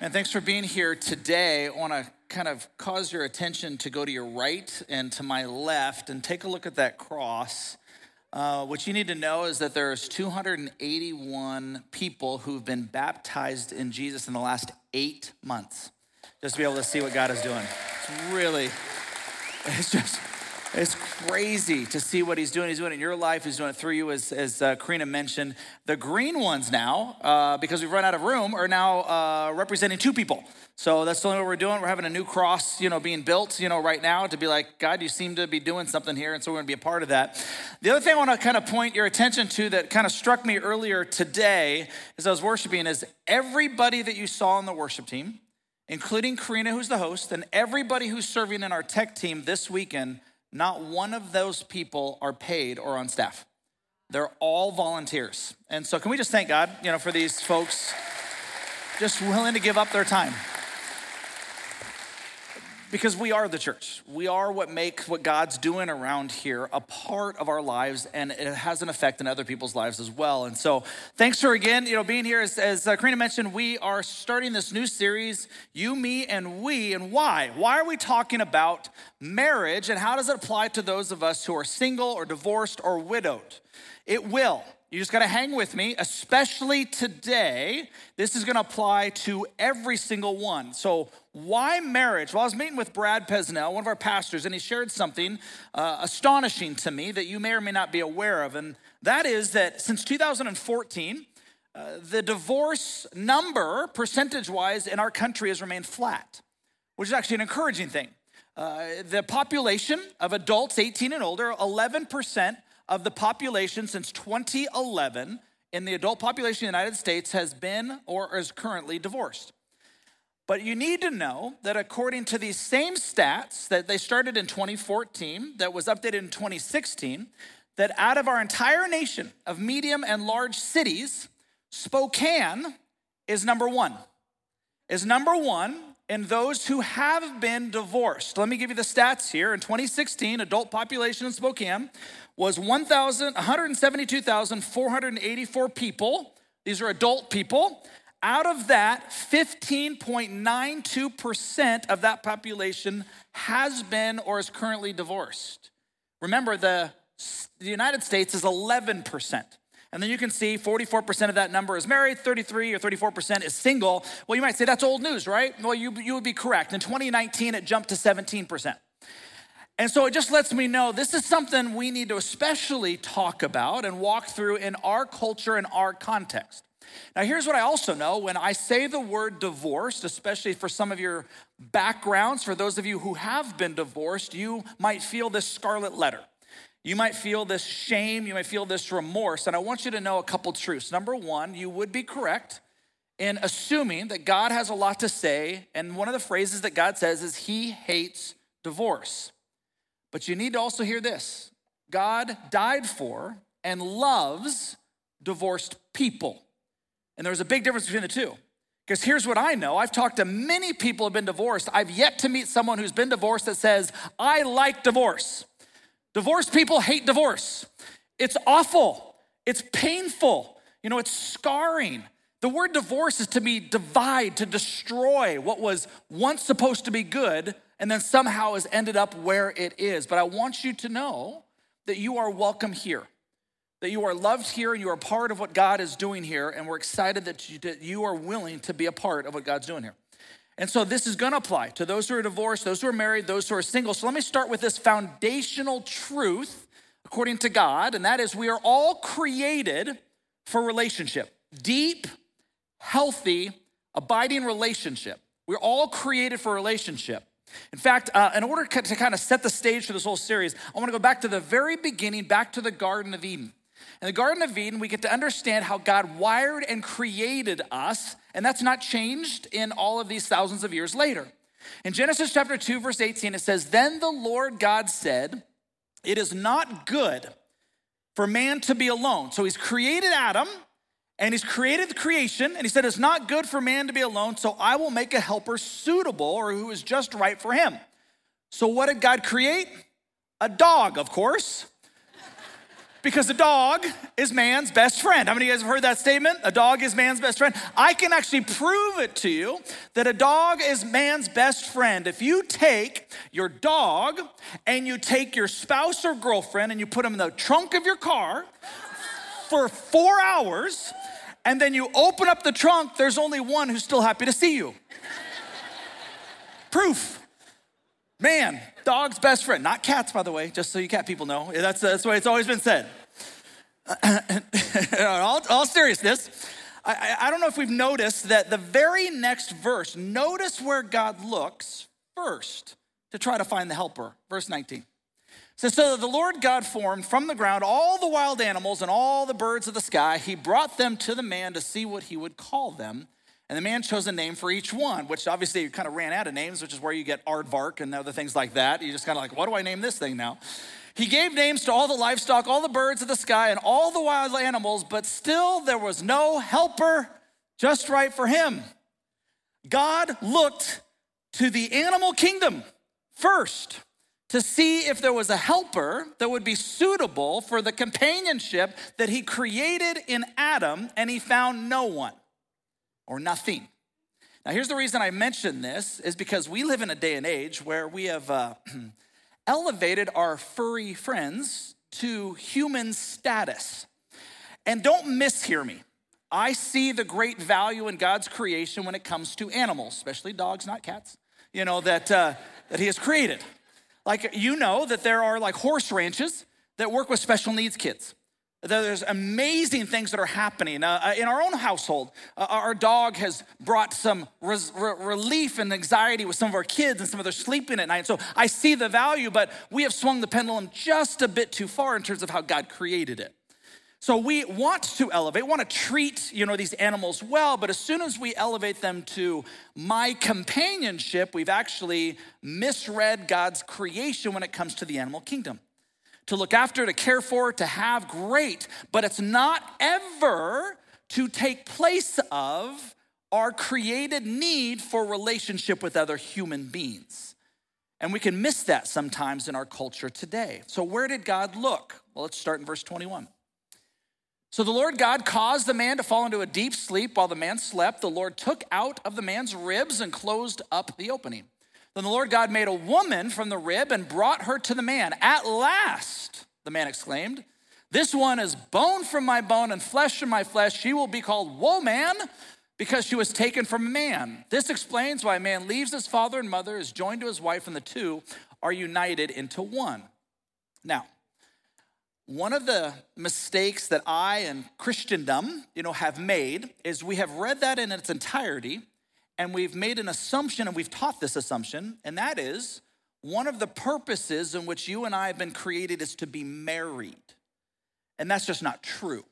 And thanks for being here today. I want to kind of cause your attention to go to your right and to my left and take a look at that cross. What you need to know is that there's 281 people who've been baptized in Jesus in the last 8 months. Just to be able to see what God is doing. It's crazy to see what he's doing. He's doing it in your life. He's doing it through you, as Karina mentioned. The green ones now, because we've run out of room, are now representing 2 people. So that's the only what we're doing. We're having a new cross, being built, right now to be like, God, you seem to be doing something here, and so we're going to be a part of that. The other thing I want to kind of point your attention to that kind of struck me earlier today as I was worshiping is everybody that you saw on the worship team, including Karina, who's the host, and everybody who's serving in our tech team this weekend, not one of those people are paid or on staff. They're all volunteers. And so can we just thank God, for these folks just willing to give up their time? Because we are the church. We are what makes what God's doing around here a part of our lives, and it has an effect in other people's lives as well. And so thanks for, again, being here. As Karina mentioned, we are starting this new series, You, Me, and We. And why? Why are we talking about marriage, and how does it apply to those of us who are single or divorced or widowed? It will. You just got to hang with me, especially today. This is going to apply to every single one. So why marriage? Well, I was meeting with Brad Pesnell, one of our pastors, and he shared something astonishing to me that you may or may not be aware of. And that is that since 2014, the divorce number, percentage-wise, in our country has remained flat, which is actually an encouraging thing. The population of adults 18 and older, 11% of the population since 2011 in the adult population of the United States has been or is currently divorced. But you need to know that according to these same stats that they started in 2014, that was updated in 2016, that out of our entire nation of medium and large cities, Spokane is number one. Is number one in those who have been divorced. Let me give you the stats here. In 2016, adult population in Spokane was 172,484 people. These are adult people. Out of that, 15.92% of that population has been or is currently divorced. Remember, the United States is 11%. And then you can see 44% of that number is married, 33 or 34% is single. Well, you might say that's old news, right? Well, you would be correct. In 2019, it jumped to 17%. And so it just lets me know this is something we need to especially talk about and walk through in our culture and our context. Now, here's what I also know. When I say the word divorced, especially for some of your backgrounds, for those of you who have been divorced, you might feel this scarlet letter. You might feel this shame. You might feel this remorse. And I want you to know a couple truths. Number one, you would be correct in assuming that God has a lot to say. And one of the phrases that God says is he hates divorce. But you need to also hear this. God died for and loves divorced people. And there's a big difference between the two. Because here's what I know. I've talked to many people who have been divorced. I've yet to meet someone who's been divorced that says, I like divorce. Divorced people hate divorce. It's awful. It's painful. It's scarring. The word divorce is to be divide, to destroy what was once supposed to be good and then somehow has ended up where it is. But I want you to know that you are welcome here, that you are loved here and you are part of what God is doing here. And we're excited that you are willing to be a part of what God's doing here. And so this is going to apply to those who are divorced, those who are married, those who are single. So let me start with this foundational truth according to God, and that is we are all created for relationship. Deep, healthy, abiding relationship. We're all created for relationship. In fact, in order to kind of set the stage for this whole series, I want to go back to the very beginning, back to the Garden of Eden. In the Garden of Eden, we get to understand how God wired and created us, and that's not changed in all of these thousands of years later. In Genesis chapter 2, verse 18, it says, Then the Lord God said, It is not good for man to be alone. So he's created Adam, and he's created the creation, and he said, It's not good for man to be alone, so I will make a helper suitable, or who is just right for him. So what did God create? A dog, of course. Because a dog is man's best friend. How many of you guys have heard that statement? A dog is man's best friend. I can actually prove it to you that a dog is man's best friend. If you take your dog and you take your spouse or girlfriend and you put them in the trunk of your car for 4 hours, and then you open up the trunk, there's only one who's still happy to see you. Proof. Man, dog's best friend. Not cats, by the way, just so you cat people know. That's the way it's always been said. all seriousness, I don't know if we've noticed that the very next verse, notice where God looks first to try to find the helper. Verse 19. It says, so the Lord God formed from the ground all the wild animals and all the birds of the sky. He brought them to the man to see what he would call them. And the man chose a name for each one, which obviously kind of ran out of names, which is where you get aardvark and other things like that. You just kind of like, what do I name this thing now? He gave names to all the livestock, all the birds of the sky, and all the wild animals, but still there was no helper just right for him. God looked to the animal kingdom first to see if there was a helper that would be suitable for the companionship that he created in Adam, and he found no one. Or nothing. Now, here's the reason I mention this is because we live in a day and age where we have elevated our furry friends to human status. And don't mishear me. I see the great value in God's creation when it comes to animals, especially dogs, not cats, that he has created. Like, that there are like horse ranches that work with special needs kids. There's amazing things that are happening. In our own household, our dog has brought some relief and anxiety with some of our kids and some of their sleeping at night. So I see the value, but we have swung the pendulum just a bit too far in terms of how God created it. So we want to elevate, want to treat, these animals well, but as soon as we elevate them to my companionship, we've actually misread God's creation when it comes to the animal kingdom. To look after, to care for, to have, great, but it's not ever to take place of our created need for relationship with other human beings. And we can miss that sometimes in our culture today. So where did God look? Well, let's start in verse 21. So the Lord God caused the man to fall into a deep sleep. While the man slept, the Lord took out of the man's ribs and closed up the opening. Then the Lord God made a woman from the rib and brought her to the man. At last, the man exclaimed, this one is bone from my bone and flesh from my flesh. She will be called woman because she was taken from a man. This explains why a man leaves his father and mother, is joined to his wife, and the two are united into one. Now, one of the mistakes that I and Christendom, have made is we have read that in its entirety. And we've made an assumption, and we've taught this assumption, and that is one of the purposes in which you and I have been created is to be married. And that's just not true.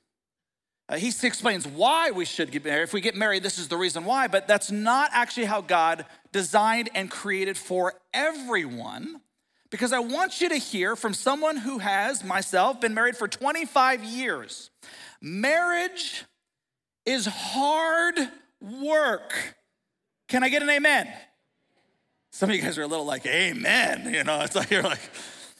He explains why we should get married. If we get married, this is the reason why, but that's not actually how God designed and created for everyone. Because I want you to hear from someone who has, myself, been married for 25 years. Marriage is hard work. Can I get an amen? Some of you guys are a little like, amen. It's like, you're like,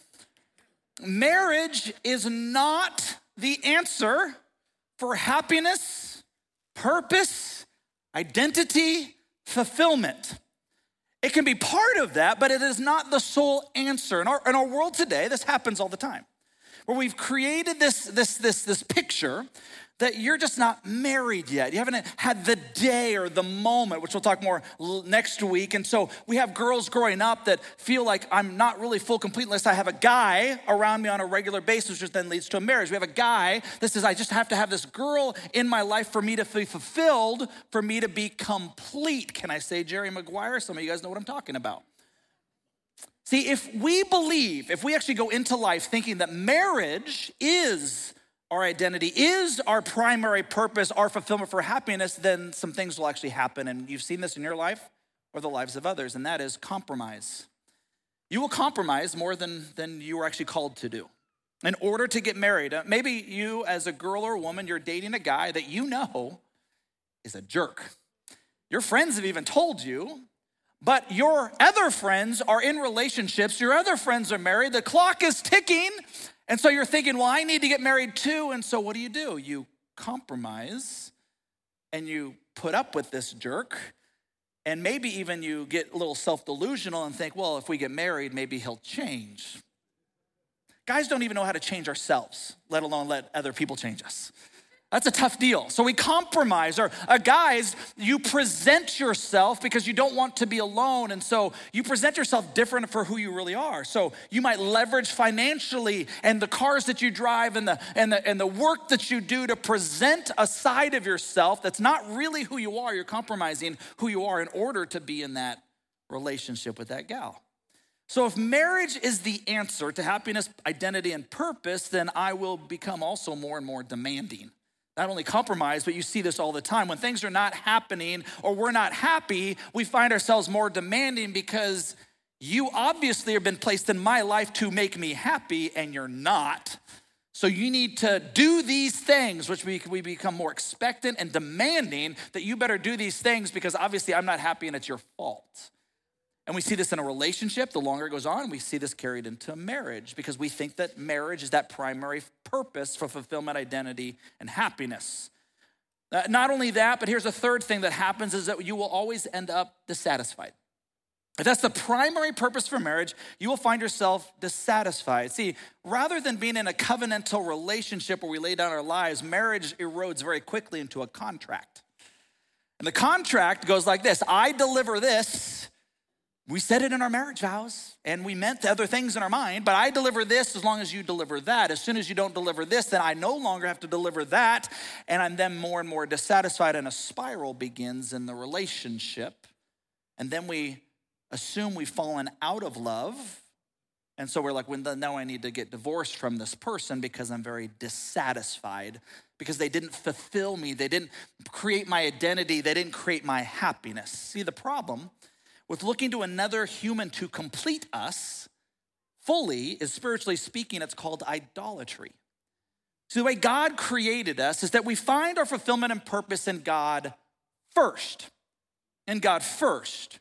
marriage is not the answer for happiness, purpose, identity, fulfillment. It can be part of that, but it is not the sole answer. In our world today, this happens all the time, where we've created this picture that you're just not married yet. You haven't had the day or the moment, which we'll talk more next week. And so we have girls growing up that feel like I'm not really full complete unless I have a guy around me on a regular basis, which then leads to a marriage. We have a guy that says, I just have to have this girl in my life for me to be fulfilled, for me to be complete. Can I say Jerry Maguire? Some of you guys know what I'm talking about. See, if we actually go into life thinking that marriage is our identity, is our primary purpose, our fulfillment for happiness, then some things will actually happen. And you've seen this in your life or the lives of others, and that is compromise. You will compromise more than you were actually called to do in order to get married. Maybe you as a girl or a woman, you're dating a guy that you know is a jerk. Your friends have even told you, but your other friends are in relationships, your other friends are married, the clock is ticking, and so you're thinking, well, I need to get married too, and so what do? You compromise, and you put up with this jerk, And maybe even you get a little self-delusional and think, well, if we get married, maybe he'll change. Guys don't even know how to change ourselves, let alone let other people change us. That's a tough deal. So we compromise. Or guys, you present yourself because you don't want to be alone. And so you present yourself different for who you really are. So you might leverage financially and the cars that you drive and the work that you do to present a side of yourself that's not really who you are. You're compromising who you are in order to be in that relationship with that gal. So if marriage is the answer to happiness, identity, and purpose, then I will become also more and more demanding. Not only compromise, but you see this all the time. When things are not happening or we're not happy, we find ourselves more demanding because you obviously have been placed in my life to make me happy and you're not. So you need to do these things, which we become more expectant and demanding that you better do these things because obviously I'm not happy and it's your fault. And we see this in a relationship. The longer it goes on, we see this carried into marriage because we think that marriage is that primary purpose for fulfillment, identity, and happiness. Not only that, but here's a third thing that happens is that you will always end up dissatisfied. If that's the primary purpose for marriage, you will find yourself dissatisfied. See, rather than being in a covenantal relationship where we lay down our lives, marriage erodes very quickly into a contract. And the contract goes like this: I deliver this. We said it in our marriage vows, and we meant the other things in our mind, but I deliver this as long as you deliver that. As soon as you don't deliver this, then I no longer have to deliver that, and I'm then more and more dissatisfied, and a spiral begins in the relationship. And then we assume we've fallen out of love, and so we're like, well, now I need to get divorced from this person because I'm very dissatisfied, because they didn't fulfill me, they didn't create my identity, they didn't create my happiness. See, the problem with looking to another human to complete us fully is, spiritually speaking, it's called idolatry. So the way God created us is that we find our fulfillment and purpose in God first. In God first.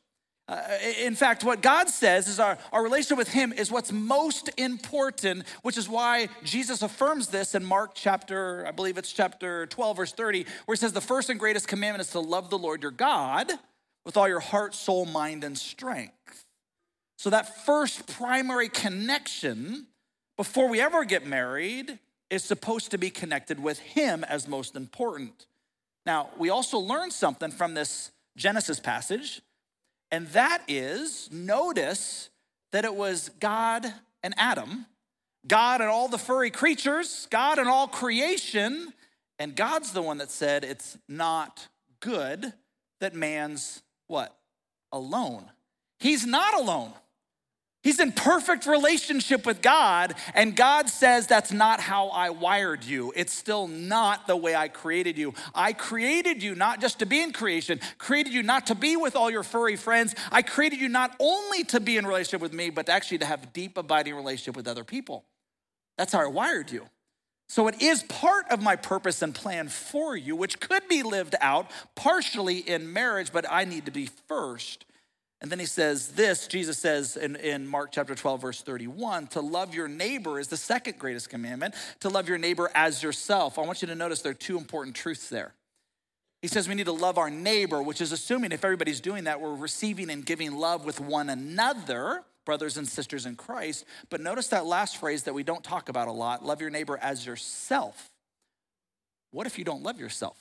In fact, what God says is our relationship with him is what's most important, which is why Jesus affirms this in Mark chapter, I believe it's chapter 12, verse 30, where he says the first and greatest commandment is to love the Lord your God with all your heart, soul, mind, and strength. So that first primary connection before we ever get married is supposed to be connected with him as most important. Now, we also learn something from this Genesis passage, and that is, notice that it was God and Adam, God and all the furry creatures, God and all creation, and God's the one that said it's not good that man's what? Alone. He's not alone. He's in perfect relationship with God, and God says that's not how I wired you. It's still not the way I created you. I created you not just to be in creation, created you not to be with all your furry friends. I created you not only to be in relationship with me, but actually to have a deep, abiding relationship with other people. That's how I wired you. So it is part of my purpose and plan for you, which could be lived out partially in marriage, but I need to be first. And then he says this, Jesus says in Mark chapter 12, verse 31, to love your neighbor is the second greatest commandment, to love your neighbor as yourself. I want you to notice there are two important truths there. He says we need to love our neighbor, which is assuming if everybody's doing that, we're receiving and giving love with one another, brothers and sisters in Christ. But notice that last phrase that we don't talk about a lot, love your neighbor as yourself. What if you don't love yourself?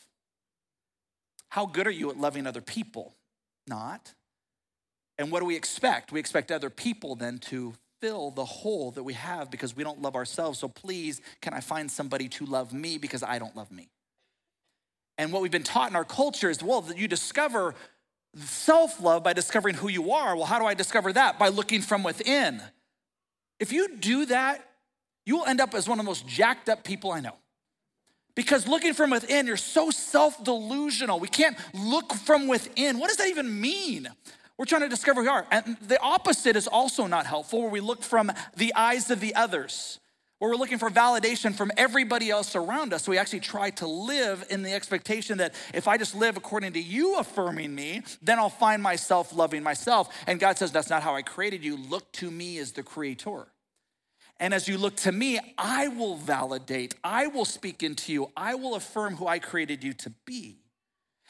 How good are you at loving other people? Not. And what do we expect? We expect other people then to fill the hole that we have because we don't love ourselves. So please, can I find somebody to love me because I don't love me? And what we've been taught in our culture is, well, that you discover self-love by discovering who you are. Well, how do I discover that? By looking from within. If you do that, you will end up as one of the most jacked up people I know. Because looking from within, you're so self-delusional. We can't look from within. What does that even mean? We're trying to discover who we are. And the opposite is also not helpful, where we look from the eyes of the others, where we're looking for validation from everybody else around us. So we actually try to live in the expectation that if I just live according to you affirming me, then I'll find myself loving myself. And God says, that's not how I created you. Look to me as the creator. And as you look to me, I will validate, I will speak into you, I will affirm who I created you to be.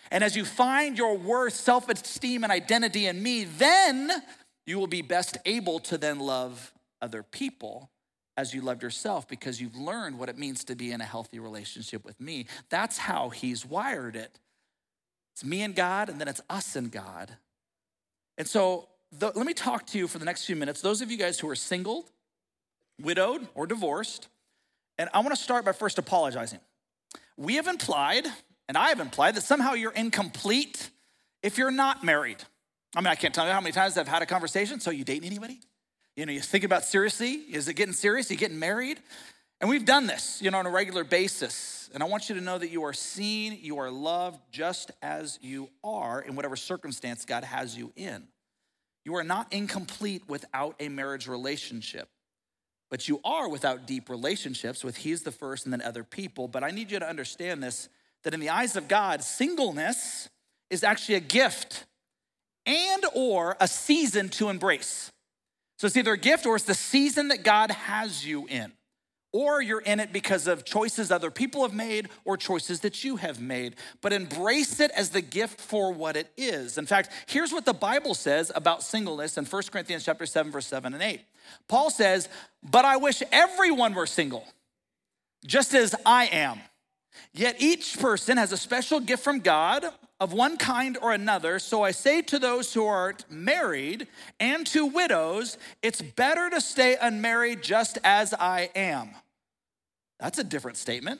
And as you find your worth, self-esteem, and identity in me, then you will be best able to then love other people as you loved yourself, because you've learned what it means to be in a healthy relationship with me. That's how he's wired it. It's me and God, and then it's us and God. And so let me talk to you for the next few minutes, those of you guys who are single, widowed, or divorced. And I want to start by first apologizing. We have implied, and I have implied, that somehow you're incomplete if you're not married. I mean, I can't tell you how many times I've had a conversation. So you dating anybody? You think about seriously, is it getting serious? Are you getting married? And we've done this, on a regular basis. And I want you to know that you are seen, you are loved just as you are in whatever circumstance God has you in. You are not incomplete without a marriage relationship, but you are without deep relationships with He's the first and then other people. But I need you to understand this, that in the eyes of God, singleness is actually a gift and or a season to embrace. So it's either a gift or it's the season that God has you in. Or you're in it because of choices other people have made or choices that you have made. But embrace it as the gift for what it is. In fact, here's what the Bible says about singleness in 1 Corinthians chapter 7, verse 7 and 8. Paul says, "But I wish everyone were single, just as I am. Yet each person has a special gift from God of one kind or another. So I say to those who aren't married and to widows, it's better to stay unmarried just as I am." That's a different statement.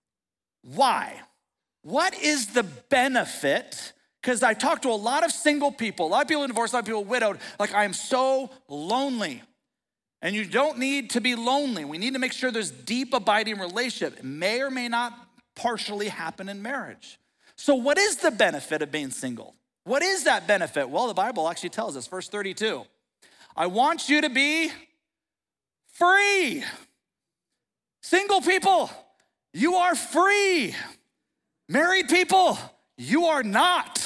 Why? What is the benefit? Because I talked to a lot of single people, a lot of people in divorce, a lot of people widowed, like, I am so lonely. And you don't need to be lonely. We need to make sure there's deep, abiding relationship. It may or may not partially happen in marriage. So what is the benefit of being single? What is that benefit? Well, the Bible actually tells us, verse 32, I want you to be free. Single people, you are free. Married people, you are not.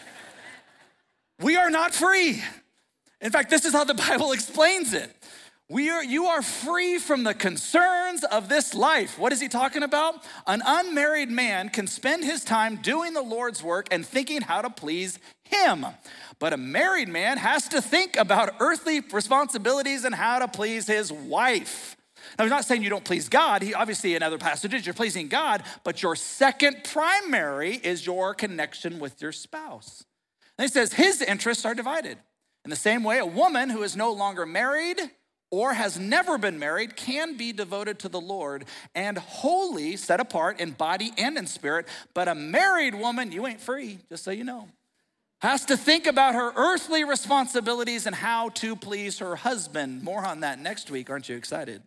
We are not free. In fact, this is how the Bible explains it. You are free from the concerns of this life. What is he talking about? An unmarried man can spend his time doing the Lord's work and thinking how to please him. But a married man has to think about earthly responsibilities and how to please his wife. Now, he's not saying you don't please God. Obviously, in other passages, you're pleasing God, but your second primary is your connection with your spouse. And he says his interests are divided. In the same way, a woman who is no longer married or has never been married can be devoted to the Lord and wholly set apart in body and in spirit. But a married woman, you ain't free, just so you know, has to think about her earthly responsibilities and how to please her husband. More on that next week. Aren't you excited?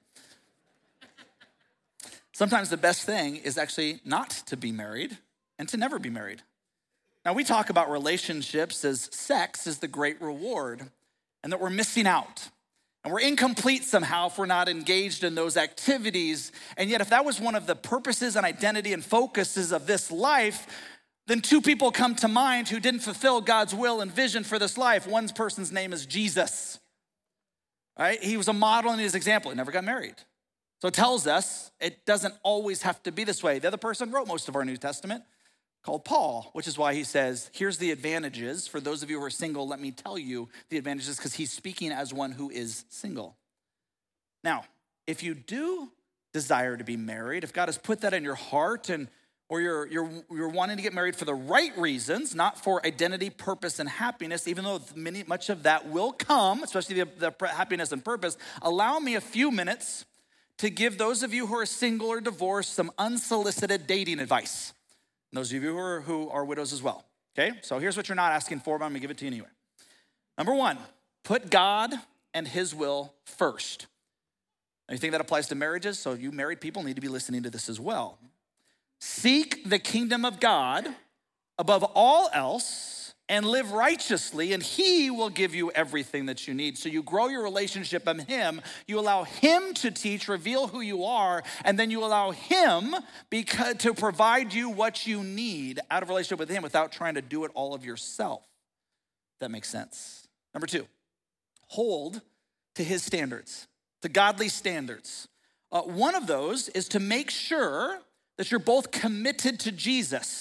Sometimes the best thing is actually not to be married and to never be married. Now, we talk about relationships as sex is the great reward and that we're missing out. And we're incomplete somehow if we're not engaged in those activities. And yet if that was one of the purposes and identity and focuses of this life, then two people come to mind who didn't fulfill God's will and vision for this life. One person's name is Jesus, right? He was a model and his example. He never got married. So it tells us it doesn't always have to be this way. The other person wrote most of our New Testament, called Paul, which is why he says, here's the advantages. For those of you who are single, let me tell you the advantages, because he's speaking as one who is single. Now, if you do desire to be married, if God has put that in your heart or you're wanting to get married for the right reasons, not for identity, purpose, and happiness, even though much of that will come, especially the happiness and purpose, allow me a few minutes to give those of you who are single or divorced some unsolicited dating advice. And those of you who are widows as well, okay? So here's what you're not asking for, but I'm gonna give it to you anyway. Number one, put God and his will first. Now, you think that applies to marriages? So you married people need to be listening to this as well. Seek the kingdom of God above all else and live righteously, and he will give you everything that you need. So you grow your relationship with him, you allow him to teach, reveal who you are, and then you allow him to provide you what you need out of relationship with him without trying to do it all of yourself. That makes sense. Number two, hold to his standards, to godly standards. One of those is to make sure that you're both committed to Jesus.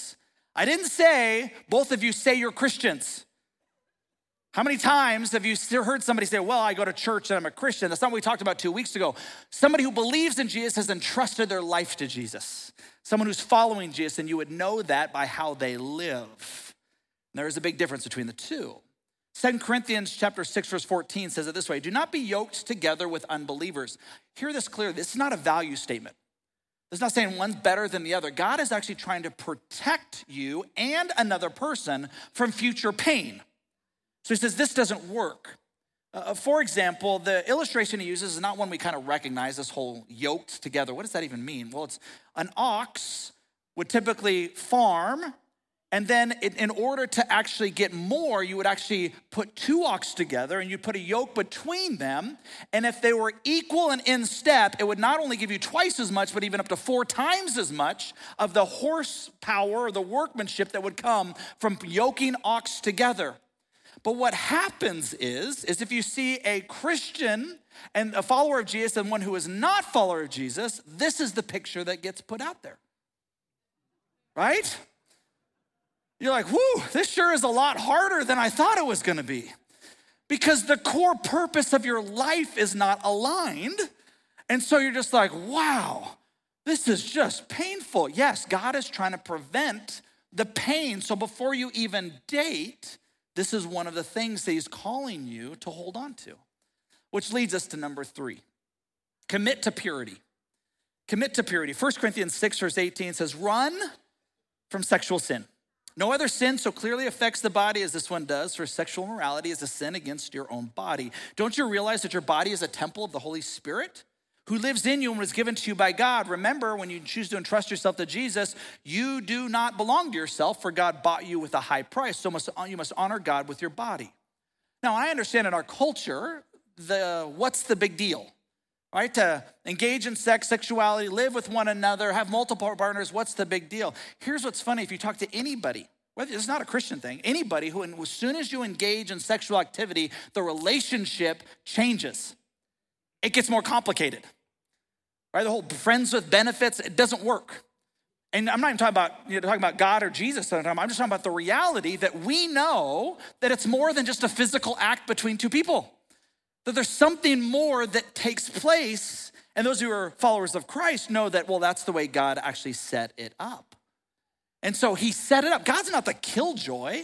I didn't say both of you say you're Christians. How many times have you heard somebody say, well, I go to church and I'm a Christian? That's not what we talked about 2 weeks ago. Somebody who believes in Jesus has entrusted their life to Jesus. Someone who's following Jesus, and you would know that by how they live. And there is a big difference between the two. 2 Corinthians chapter 6, verse 14 says it this way: do not be yoked together with unbelievers. Hear this clearly. This is not a value statement. It's not saying one's better than the other. God is actually trying to protect you and another person from future pain. So he says this doesn't work. For example, the illustration he uses is not one we kind of recognize, this whole yoked together. What does that even mean? Well, it's an ox would typically farm, and then in order to actually get more, you would actually put 2 ox together and you'd put a yoke between them. And if they were equal and in step, it would not only give you twice as much, but even up to 4 times as much of the horsepower or the workmanship that would come from yoking ox together. But what happens is if you see a Christian and a follower of Jesus and one who is not a follower of Jesus, this is the picture that gets put out there, right? You're like, whoo, this sure is a lot harder than I thought it was gonna be, because the core purpose of your life is not aligned. And so you're just like, wow, this is just painful. Yes, God is trying to prevent the pain. So before you even date, this is one of the things that he's calling you to hold on to, which leads us to number 3. Commit to purity. Commit to purity. 1 Corinthians 6, verse 18 says, run from sexual sin. No other sin so clearly affects the body as this one does, for sexual immorality is a sin against your own body. Don't you realize that your body is a temple of the Holy Spirit who lives in you and was given to you by God? Remember, when you choose to entrust yourself to Jesus, you do not belong to yourself, for God bought you with a high price. So you must honor God with your body. Now, I understand in our culture, what's the big deal, right? To engage in sex, sexuality, live with one another, have multiple partners, what's the big deal? Here's what's funny. If you talk to anybody, whether it's not a Christian thing, anybody who, as soon as you engage in sexual activity, the relationship changes. It gets more complicated. Right, the whole friends with benefits, it doesn't work. And I'm not even talking about God or Jesus. I'm just talking about the reality that we know that it's more than just a physical act between 2 people. That there's something more that takes place. And those who are followers of Christ know that, well, that's the way God actually set it up. And so he set it up. God's not the killjoy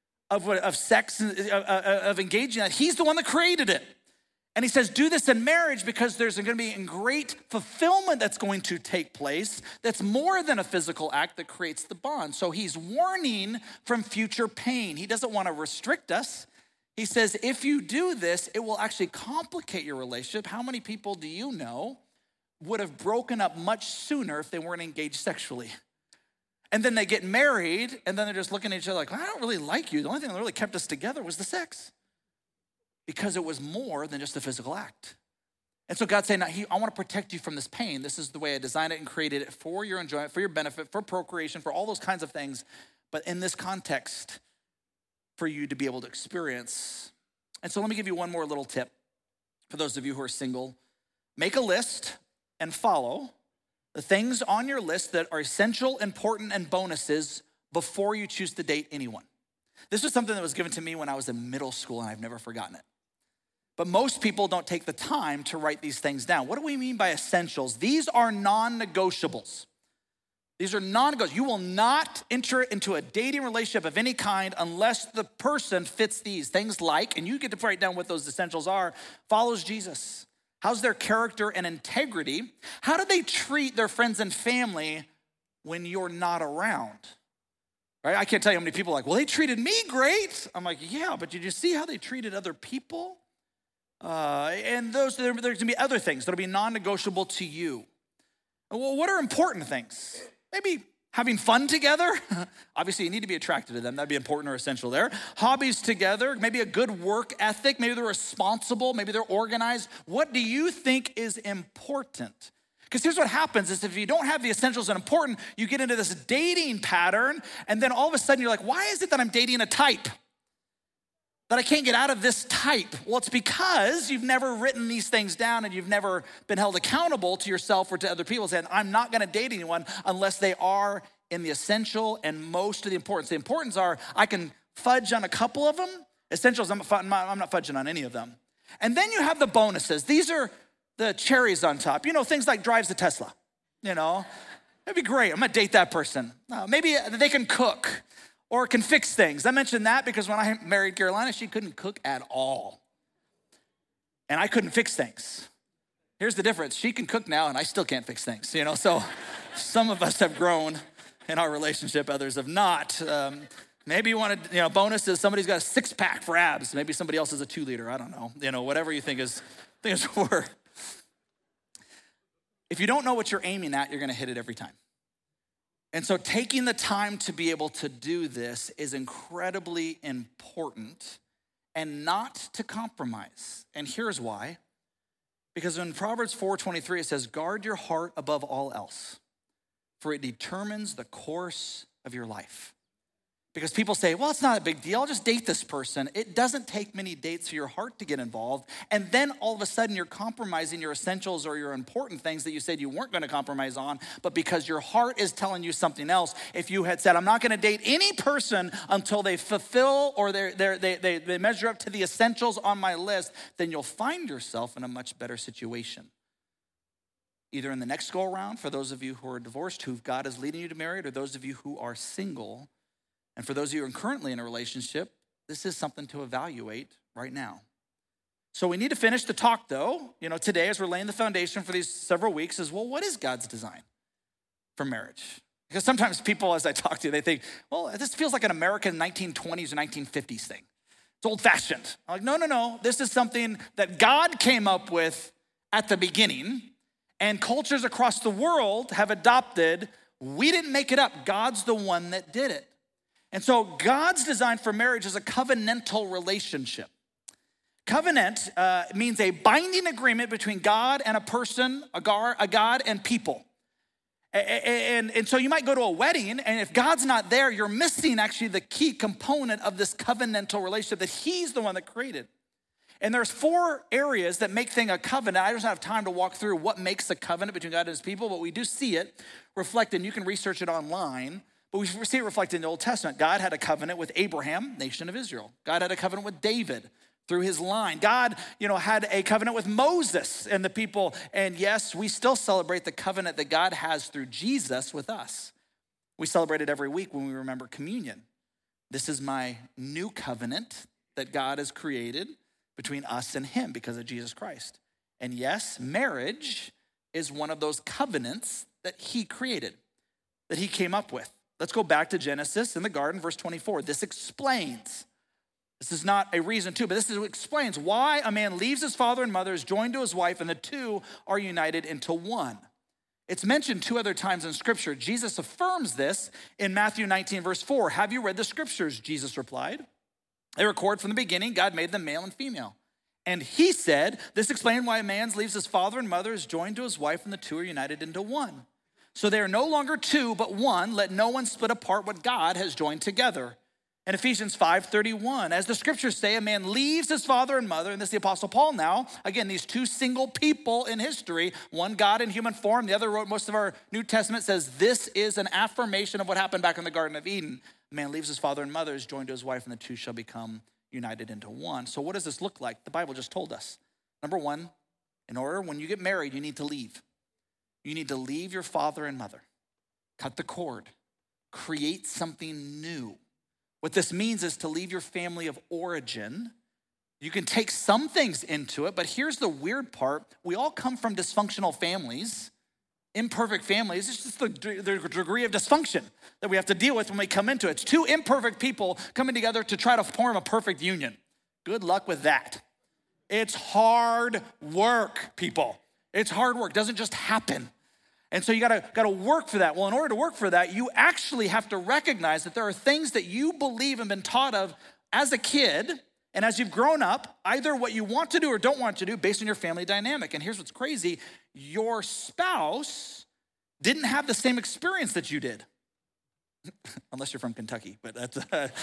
of sex, of engaging in that. He's the one that created it. And he says, do this in marriage because there's going to be a great fulfillment that's going to take place that's more than a physical act that creates the bond. So he's warning from future pain. He doesn't want to restrict us. He says, if you do this, it will actually complicate your relationship. How many people do you know would have broken up much sooner if they weren't engaged sexually? And then they get married, and then they're just looking at each other like, I don't really like you. The only thing that really kept us together was the sex. Because it was more than just a physical act. And so God's saying, I want to protect you from this pain. This is the way I designed it and created it for your enjoyment, for your benefit, for procreation, for all those kinds of things. But in this context, for you to be able to experience. And so let me give you one more little tip for those of you who are single. Make a list and follow the things on your list that are essential, important, and bonuses before you choose to date anyone. This was something that was given to me when I was in middle school, and I've never forgotten it. But most people don't take the time to write these things down. What do we mean by essentials? These are non-negotiables. These are non-negotiables. You will not enter into a dating relationship of any kind unless the person fits these things like, and you get to write down what those essentials are, follows Jesus. How's their character and integrity? How do they treat their friends and family when you're not around? Right? I can't tell you how many people are like, well, they treated me great. I'm like, yeah, but did you see how they treated other people? And there's going to be other things that'll be non-negotiable to you. Well, what are important things? Maybe having fun together. Obviously, you need to be attracted to them. That'd be important or essential there. Hobbies together, maybe a good work ethic. Maybe they're responsible. Maybe they're organized. What do you think is important? Because here's what happens is if you don't have the essentials and important, you get into this dating pattern, and then all of a sudden you're like, why is it that I'm dating a type? That I can't get out of this type? Well, it's because you've never written these things down and you've never been held accountable to yourself or to other people saying, I'm not gonna date anyone unless they are in the essential and most of the importance. The importance are, I can fudge on a couple of them. Essentials, I'm not fudging on any of them. And then you have the bonuses. These are the cherries on top. Things like drives a Tesla, That'd be great. I'm gonna date that person. Maybe they can cook or can fix things. I mentioned that because when I married Carolina, she couldn't cook at all. And I couldn't fix things. Here's the difference. She can cook now and I still can't fix things, So some of us have grown in our relationship, others have not. Maybe you want to, bonus is somebody's got a 6-pack for abs. Maybe somebody else is a 2-liter. I don't know. Whatever you think is worth. If you don't know what you're aiming at, you're gonna hit it every time. And so taking the time to be able to do this is incredibly important and not to compromise. And here's why. Because in Proverbs 4:23, it says, guard your heart above all else, for it determines the course of your life. Because people say, well, it's not a big deal. I'll just date this person. It doesn't take many dates for your heart to get involved. And then all of a sudden you're compromising your essentials or your important things that you said you weren't gonna compromise on, but because your heart is telling you something else. If you had said, I'm not gonna date any person until they fulfill or they measure up to the essentials on my list, then you'll find yourself in a much better situation. Either in the next go around, for those of you who are divorced, who God is leading you to marry, or those of you who are single. And for those of you who are currently in a relationship, this is something to evaluate right now. So we need to finish the talk though, today as we're laying the foundation for these several weeks is, well, what is God's design for marriage? Because sometimes people, as I talk to, they think, well, this feels like an American 1920s or 1950s thing. It's old fashioned. I'm like, no. This is something that God came up with at the beginning and cultures across the world have adopted. We didn't make it up. God's the one that did it. And so God's design for marriage is a covenantal relationship. Covenant means a binding agreement between God and a person, a God and people. And so you might go to a wedding, and if God's not there, you're missing actually the key component of this covenantal relationship that he's the one that created. And there's 4 areas that make things a covenant. I don't have time to walk through what makes a covenant between God and his people, but we do see it reflected, and you can research it online. But we see it reflected in the Old Testament. God had a covenant with Abraham, nation of Israel. God had a covenant with David through his line. God, had a covenant with Moses and the people. And yes, we still celebrate the covenant that God has through Jesus with us. We celebrate it every week when we remember communion. This is my new covenant that God has created between us and him because of Jesus Christ. And yes, marriage is one of those covenants that he created, that he came up with. Let's go back to Genesis in the garden, verse 24. This explains, this is not a reason to, but this explains why a man leaves his father and mother, is joined to his wife, and the two are united into one. It's mentioned 2 other times in scripture. Jesus affirms this in Matthew 19, verse 4. Have you read the scriptures? Jesus replied. They record from the beginning, God made them male and female. And he said, this explains why a man leaves his father and mother, is joined to his wife, and the two are united into one. So they are no longer 2, but 1. Let no one split apart what God has joined together. In Ephesians 5:31, as the scriptures say, a man leaves his father and mother, and this is the Apostle Paul now. Again, these 2 single people in history, one God in human form, the other wrote most of our New Testament, says this is an affirmation of what happened back in the Garden of Eden. A man leaves his father and mother, is joined to his wife, and the two shall become united into one. So what does this look like? The Bible just told us. Number 1, when you get married, you need to leave. You need to leave your father and mother, cut the cord, create something new. What this means is to leave your family of origin. You can take some things into it, but here's the weird part. We all come from dysfunctional families, imperfect families. It's just the degree of dysfunction that we have to deal with when we come into it. It's 2 imperfect people coming together to try to form a perfect union. Good luck with that. It's hard work, people. It's hard work. It doesn't just happen. And so you gotta work for that. Well, in order to work for that, you actually have to recognize that there are things that you believe and been taught of as a kid, and as you've grown up, either what you want to do or don't want to do based on your family dynamic. And here's what's crazy. Your spouse didn't have the same experience that you did. Unless you're from Kentucky, but that's,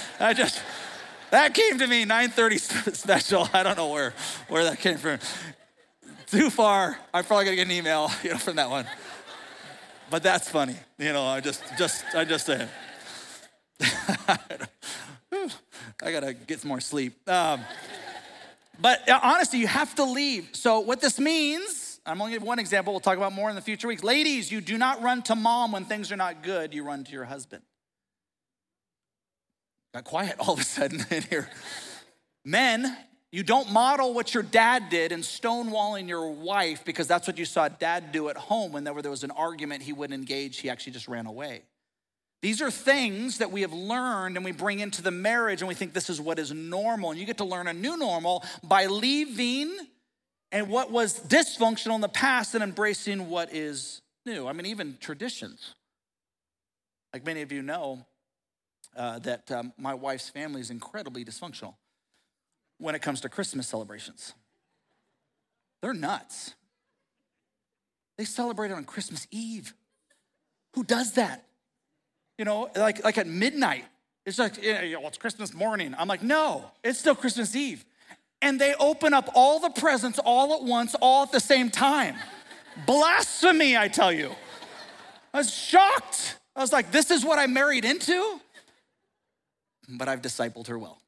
that came to me, 9:30 special. I don't know where that came from. Too far. I'm probably gonna get an email from that one. But that's funny. I just saying. I gotta get some more sleep. But honestly, you have to leave. So what this means, I'm only giving one example. We'll talk about more in the future weeks. Ladies, you do not run to mom when things are not good. You run to your husband. Got quiet all of a sudden in here. Men, you don't model what your dad did in stonewalling your wife because that's what you saw dad do at home. Whenever there was an argument, he wouldn't engage. He actually just ran away. These are things that we have learned and we bring into the marriage and we think this is what is normal. And you get to learn a new normal by leaving and what was dysfunctional in the past and embracing what is new. I mean, even traditions. Like many of you know that my wife's family is incredibly dysfunctional when it comes to Christmas celebrations. They're nuts. They celebrate on Christmas Eve. Who does that? Like at midnight. It's like, it's Christmas morning. I'm like, no, it's still Christmas Eve. And they open up all the presents all at once, all at the same time. Blasphemy, I tell you. I was shocked. I was like, this is what I married into? But I've discipled her well.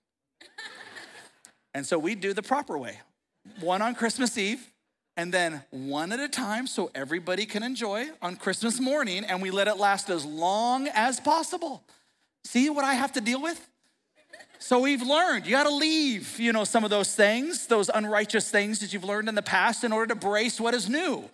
And so we do the proper way. One on Christmas Eve, and then one at a time so everybody can enjoy on Christmas morning, and we let it last as long as possible. See what I have to deal with? So we've learned, you gotta leave, some of those things, those unrighteous things that you've learned in the past in order to embrace what is new.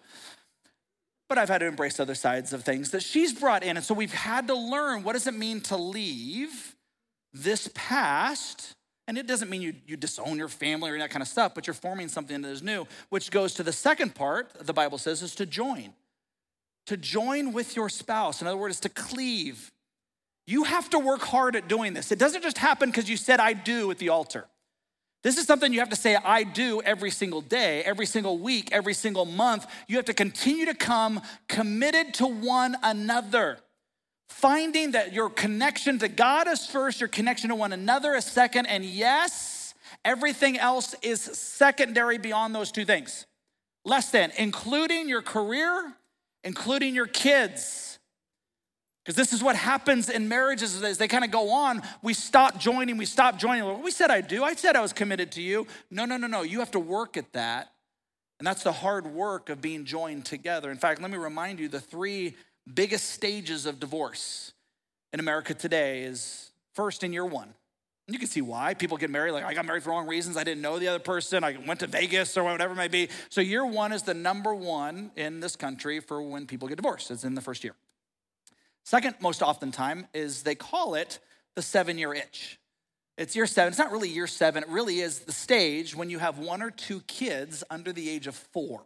But I've had to embrace other sides of things that she's brought in. And so we've had to learn, what does it mean to leave this past? And it doesn't mean you disown your family or that kind of stuff, but you're forming something that is new, which goes to the second part, the Bible says, is to join. To join with your spouse. In other words, to cleave. You have to work hard at doing this. It doesn't just happen because you said, I do at the altar. This is something you have to say, I do every single day, every single week, every single month. You have to continue to come committed to one another. Finding that your connection to God is first, your connection to one another is second, and yes, everything else is secondary beyond those two things. Less than, including your career, including your kids. Because this is what happens in marriages as they kind of go on. We stop joining. Well, we said I do. I said I was committed to you. No. You have to work at that. And that's the hard work of being joined together. In fact, let me remind you, the three biggest stages of divorce in America today is first in year one. And you can see why. People get married, like I got married for wrong reasons. I didn't know the other person. I went to Vegas or whatever it may be. So year one is the number one in this country for when people get divorced. It's in the first year. Second, most often time, is they call it the 7-year itch. It's year 7. It's not really year 7. It really is the stage when you have 1 or 2 kids under the age of 4.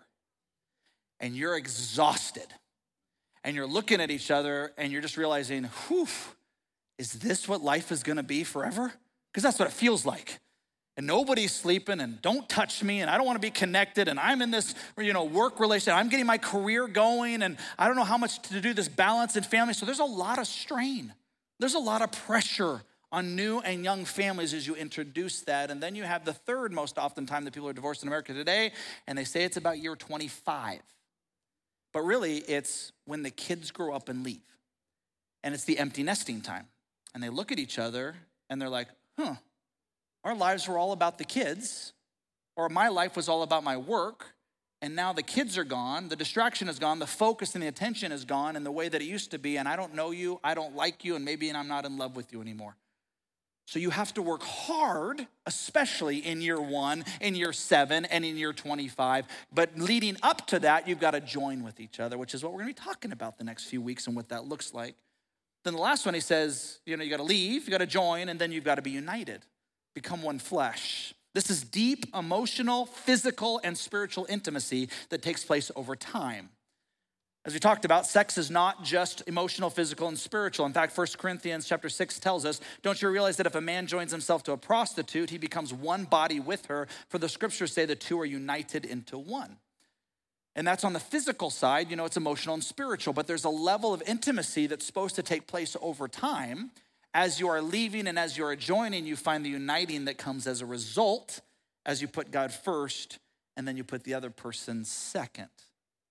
And you're exhausted. And you're looking at each other and you're just realizing, is this what life is gonna be forever? Because that's what it feels like. And nobody's sleeping and don't touch me and I don't wanna be connected and I'm in this work relationship. I'm getting my career going and I don't know how much to do this balance in family. So there's a lot of strain. There's a lot of pressure on new and young families as you introduce that. And then you have the third most often time that people are divorced in America today, and they say it's about year 25. But really, it's when the kids grow up and leave. And it's the empty nesting time. And they look at each other and they're like, our lives were all about the kids, or my life was all about my work, and now the kids are gone, the distraction is gone, the focus and the attention is gone in the way that it used to be, and I don't know you, I don't like you, and maybe I'm not in love with you anymore. So you have to work hard, especially in year 1, in year 7, and in year 25. But leading up to that, you've got to join with each other, which is what we're going to be talking about the next few weeks and what that looks like. Then the last one, he says, you got to leave, you got to join, and then you've got to be united, become one flesh. This is deep emotional, physical, and spiritual intimacy that takes place over time. As we talked about, sex is not just emotional, physical, and spiritual. In fact, 1 Corinthians chapter 6 tells us, don't you realize that if a man joins himself to a prostitute, he becomes one body with her? For the scriptures say the two are united into one. And that's on the physical side, it's emotional and spiritual, but there's a level of intimacy that's supposed to take place over time. As you are leaving and as you are joining, you find the uniting that comes as a result as you put God first and then you put the other person second.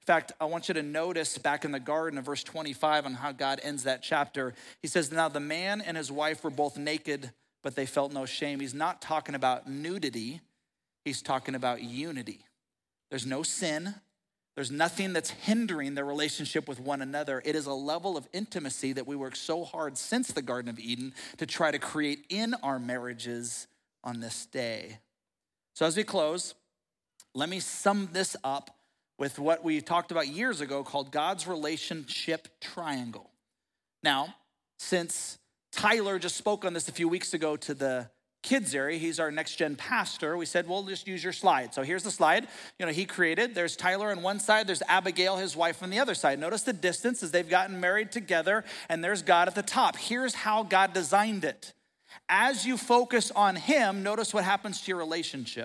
In fact, I want you to notice back in the garden of verse 25 on how God ends that chapter. He says, now the man and his wife were both naked, but they felt no shame. He's not talking about nudity. He's talking about unity. There's no sin. There's nothing that's hindering their relationship with one another. It is a level of intimacy that we work so hard since the Garden of Eden to try to create in our marriages on this day. So as we close, let me sum this up with what we talked about years ago called God's relationship triangle. Now, since Tyler just spoke on this a few weeks ago to the kids area, he's our next gen pastor, we said, well, just use your slide. So here's the slide. He created, there's Tyler on one side, there's Abigail, his wife, on the other side. Notice the distance as they've gotten married together, and there's God at the top. Here's how God designed it. As you focus on him, notice what happens to your relationship.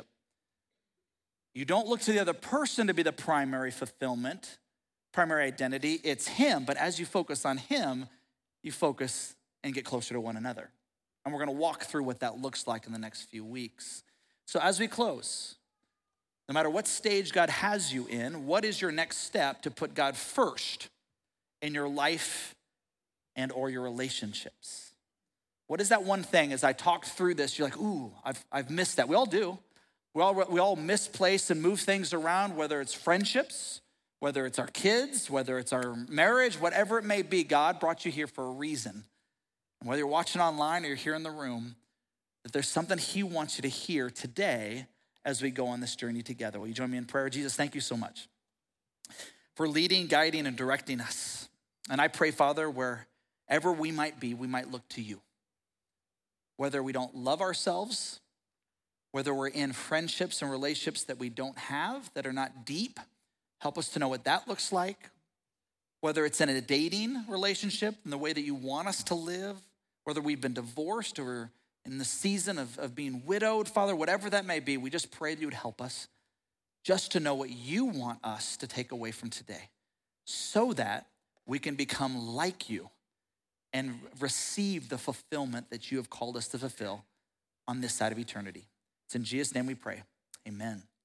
You don't look to the other person to be the primary fulfillment, primary identity. It's him. But as you focus on him, you focus and get closer to one another. And we're going to walk through what that looks like in the next few weeks. So as we close, no matter what stage God has you in, what is your next step to put God first in your life and or your relationships? What is that one thing as I talk through this, you're like, ooh, I've missed that. We all do. We all misplace and move things around, whether it's friendships, whether it's our kids, whether it's our marriage, whatever it may be. God brought you here for a reason. And whether you're watching online or you're here in the room, that there's something he wants you to hear today as we go on this journey together. Will you join me in prayer? Jesus, thank you so much for leading, guiding, and directing us. And I pray, Father, wherever we might be, we might look to you. Whether we don't love ourselves, whether we're in friendships and relationships that we don't have, that are not deep, help us to know what that looks like. Whether it's in a dating relationship and the way that you want us to live, whether we've been divorced or in the season of being widowed, Father, whatever that may be, we just pray that you would help us just to know what you want us to take away from today so that we can become like you and receive the fulfillment that you have called us to fulfill on this side of eternity. It's in Jesus' name we pray. Amen.